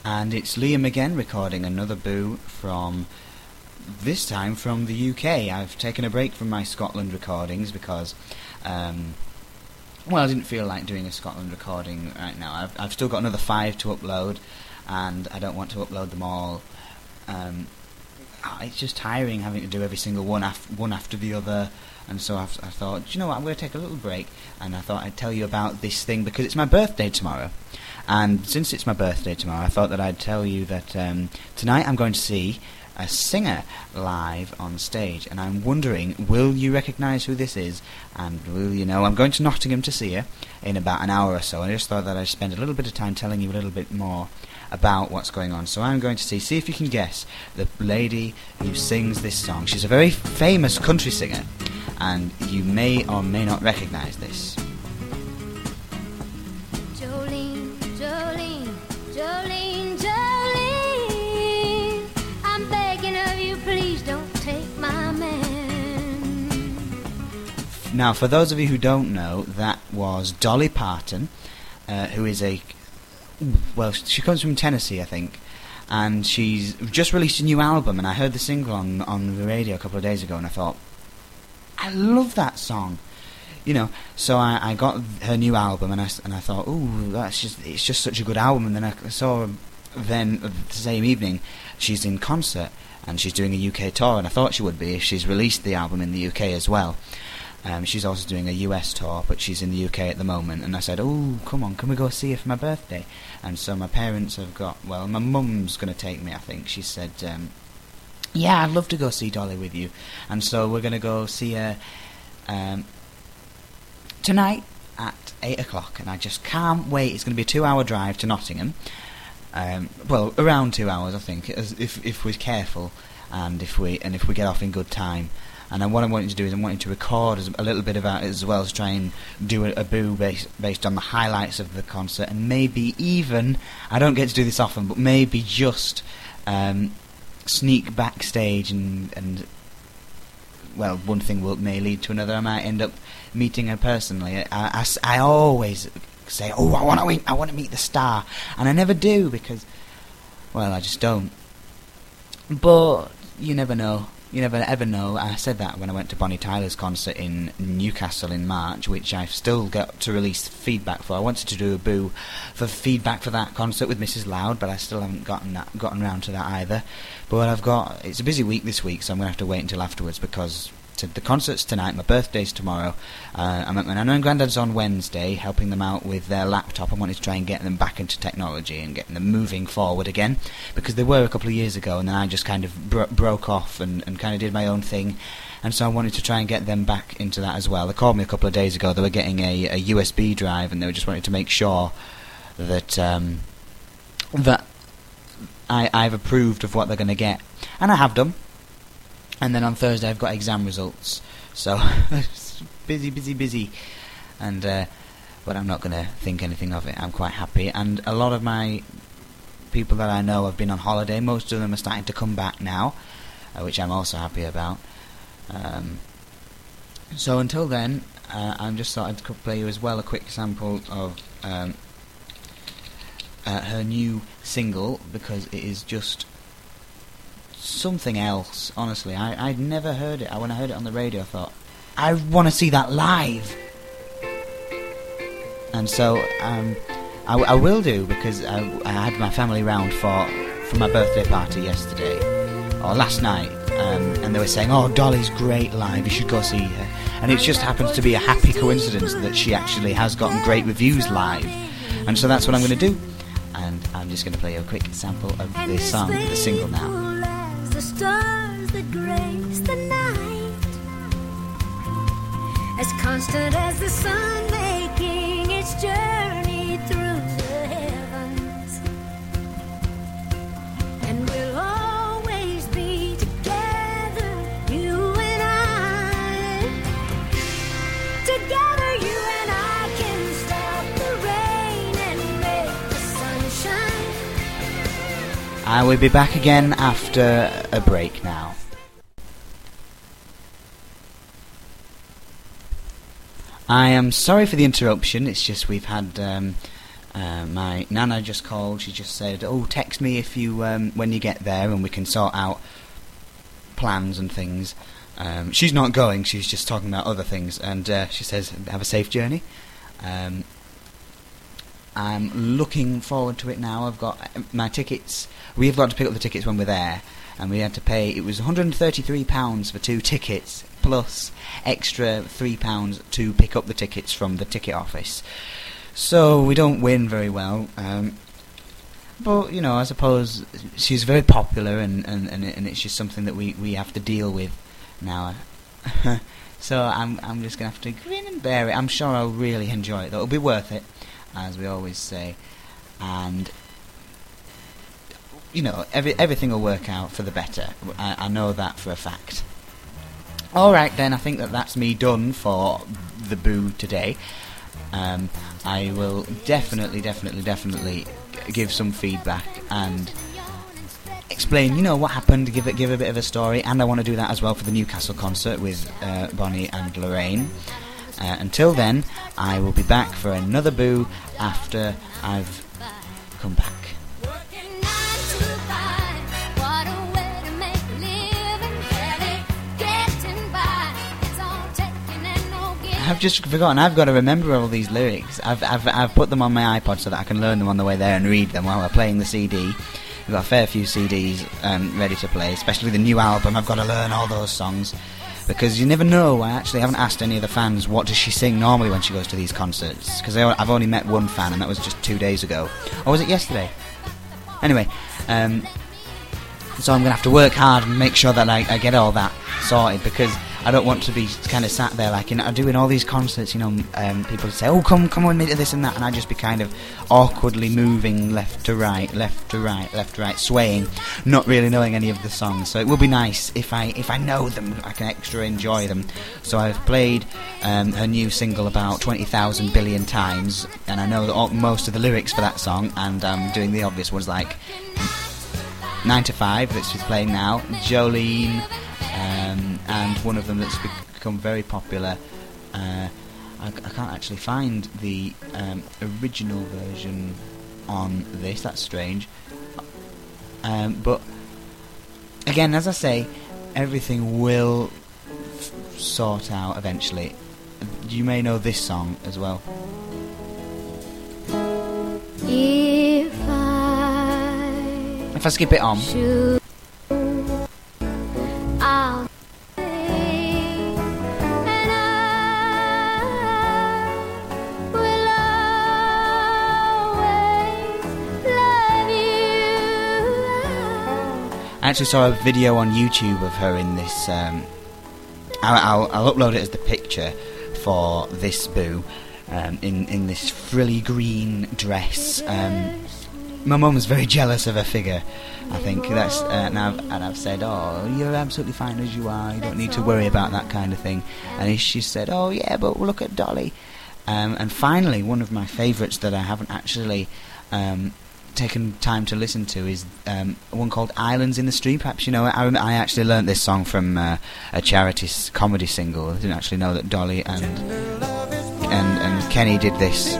And it's Liam again, recording another boo from, this time from the UK. I've taken a break from my Scotland recordings because, I didn't feel like doing a Scotland recording right now. I've still got another 5 to upload, and I don't want to upload them all. It's just tiring having to do every single one after the other. And so I thought, do you know what, I'm going to take a little break, and I thought I'd tell you about this thing because it's my birthday tomorrow. And since it's my birthday tomorrow, I thought that I'd tell you that tonight I'm going to see a singer live on stage. And I'm wondering, will you recognise who this is? And will you know, I'm going to Nottingham to see her in about an hour or so. And I just thought that I'd spend a little bit of time telling you a little bit more about what's going on. So I'm going to see if you can guess the lady who sings this song. She's a very famous country singer, and you may or may not recognise this. Jolene, Jolene, Jolene, Jolene, I'm begging of you, please don't take my man. Now, for those of you who don't know, that was Dolly Parton, who is she comes from Tennessee, I think, and she's just released a new album, and I heard the single on the radio a couple of days ago, and I thought, I love that song, so I got her new album, and I thought, it's just such a good album. And then I saw the same evening she's in concert, and she's doing a UK tour, and I thought she would be if she's released the album in the UK as well. She's also doing a US tour, but she's in the UK at the moment. And I said, come on, can we go see her for my birthday? And so my parents have my mum's going to take me, I think. She said, yeah, I'd love to go see Dolly with you. And so we're going to go see her tonight at 8 o'clock. And I just can't wait. It's going to be a 2-hour drive to Nottingham. Around 2 hours, I think, if we're careful and if we get off in good time. And what I'm wanting to do is I'm wanting to record a little bit about it, as well as try and do a boo based on the highlights of the concert, and maybe even, I don't get to do this often, but maybe just sneak backstage and one thing may lead to another. I might end up meeting her personally. I always say, I want to meet the star, and I never do because, I just don't. But you never know. You never ever know. I said that when I went to Bonnie Tyler's concert in Newcastle in March, which I've still got to release feedback for. I wanted to do a boo for feedback for that concert with Mrs. Loud, but I still haven't gotten round to that either. But it's a busy week this week, so I'm going to have to wait until afterwards, because the concert's tonight, my birthday's tomorrow. I'm at my Nana and Grandad's on Wednesday, helping them out with their laptop. I wanted to try and get them back into technology and getting them moving forward again, because they were a couple of years ago, and then I just kind of broke off and kind of did my own thing. And so I wanted to try and get them back into that as well. They called me a couple of days ago. They were getting a USB drive, and they were just wanting to make sure that I've approved of what they're going to get. And I have done. And then on Thursday I've got exam results. So, busy. And, but I'm not going to think anything of it. I'm quite happy. And a lot of my people that I know have been on holiday. Most of them are starting to come back now, which I'm also happy about. So until then, I'm just thought I'd play you as well a quick sample of her new single, because it is just something else. Honestly, I'd never heard it. When I heard it on the radio, I thought, I want to see that live. And so I will do, because I had my family round for my birthday party yesterday, or last night, and they were saying, Dolly's great live, you should go see her. And it just happens to be a happy coincidence that she actually has gotten great reviews live. And so that's what I'm going to do. And I'm just going to play you a quick sample of this song, the single now. The stars that grace the night, as constant as the sun making its journey through the heavens, and we'll always be together, you and I. Together you and I can stop the rain and make the sun shine. I will be back again after a break now. I am sorry for the interruption. It's just we've had My nana just called. She just said, "Oh, text me if you when you get there, and we can sort out plans and things." She's not going. She's just talking about other things, and she says, "Have a safe journey." I'm looking forward to it now. I've got my tickets. We've got to pick up the tickets when we're there, and we had to pay. It was £133 for 2 tickets, plus extra £3 to pick up the tickets from the ticket office. So we don't win very well. But, you know, I suppose she's very popular, and it's just something that we have to deal with now. So I'm just going to have to grin and bear it. I'm sure I'll really enjoy it, though. It'll be worth it, as we always say. And, you know, everything will work out for the better. I know that for a fact. Alright then, I think that's me done for the Boo today. I will definitely give some feedback and explain, you know, what happened, give a bit of a story, and I want to do that as well for the Newcastle concert with Bonnie and Lorraine. Until then, I will be back for another Boo after I've come back. I've just forgotten. I've got to remember all these lyrics. I've put them on my iPod so that I can learn them on the way there and read them while we're playing the CD. We've got a fair few CDs ready to play, especially the new album. I've got to learn all those songs because you never know. I actually haven't asked any of the fans what does she sing normally when she goes to these concerts, because I've only met one fan, and that was just 2 days ago. Or was it yesterday? Anyway, so I'm going to have to work hard and make sure that I get all that sorted, because I don't want to be kind of sat there like, you know, doing all these concerts, you know, people say, "Oh, come with me to this and that," and I just be kind of awkwardly moving left to right, swaying, not really knowing any of the songs. So it would be nice if I know them, I can extra enjoy them. So I've played her new single about 20,000 billion times, and I know most of the lyrics for that song, and I'm doing the obvious ones like 9 to 5 that she's playing now, Jolene, and one of them that's become very popular. I can't actually find the original version on this. That's strange. But again, as I say, everything will sort out eventually. You may know this song as well. If I skip it on. I actually saw a video on YouTube of her in this. I'll upload it as the picture for this Boo, in this frilly green dress. My mum was very jealous of her figure. I think that's and I've said, "Oh, you're absolutely fine as you are. You don't need to worry about that kind of thing." And she said, "Oh yeah, but look at Dolly." And finally, one of my favourites that I haven't actually taken time to listen to is one called "Islands in the Stream." Perhaps you know it. I actually learnt this song from a charity comedy single. I didn't actually know that Dolly and Kenny did this.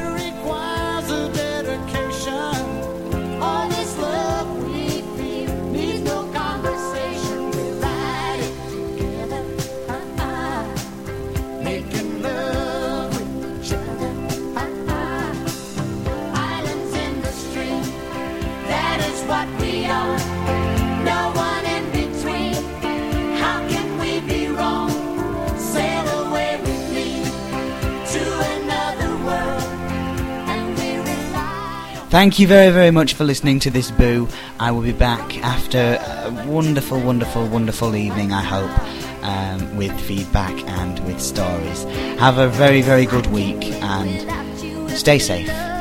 Thank you very, very much for listening to this Boo. I will be back after a wonderful, wonderful, wonderful evening, I hope, with feedback and with stories. Have a very, very good week and stay safe.